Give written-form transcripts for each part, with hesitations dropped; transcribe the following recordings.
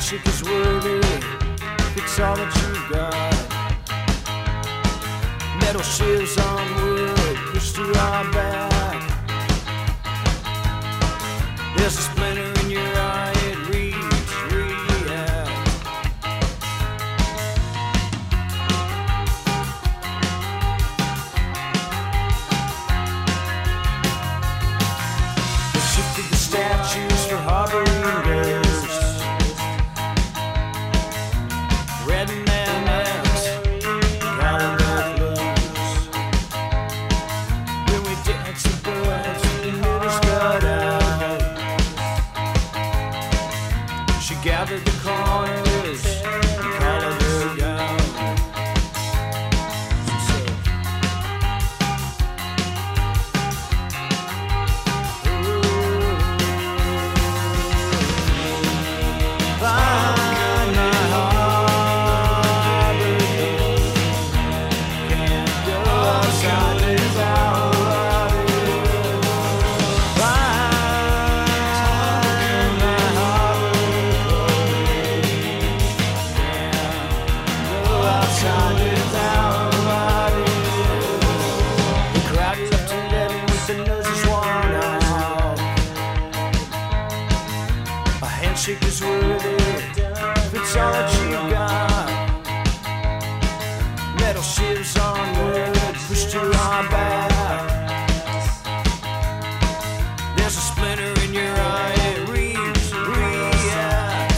handshake is worthy if it's all that you've got. Metal shivs on wood pushed to our back. There's a splinter in your eye, it reads react. They shifted the statues for harboring ghosts, red in their necks, out of their clothes. When we danced the birds, the middle got out. She gathered the corners and collared her gown. She said, find my harbor, can't go outside without you. Find my harbor, can't go outside without you. The crowd left 11 with their noses worn out. A handshake is worthy if it's all that you got. Metal shivs on wood pushed to our back. There's a splinter in your eye, it reads react.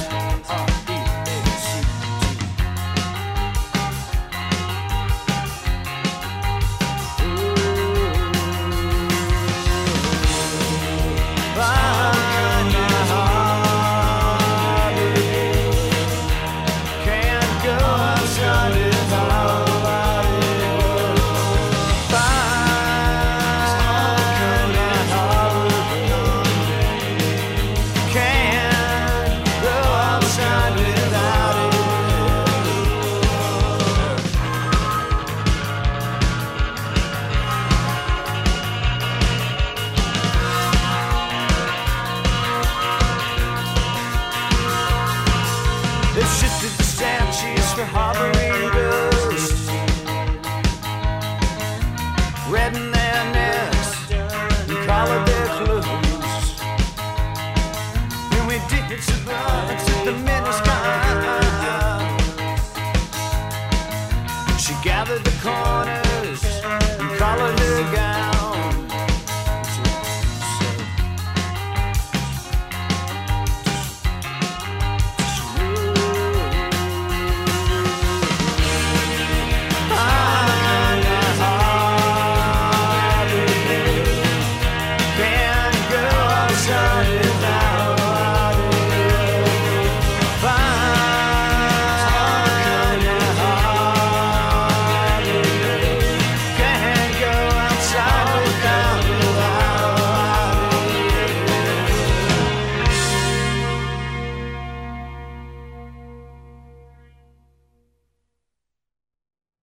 Find my harbor, can't go outside without you. Find my harbor, can't go outside without you. They've shifted the statues for harboring ghosts, red in their necks and collared their clothes. When we danced the birds at the middle sky, she gathered the corners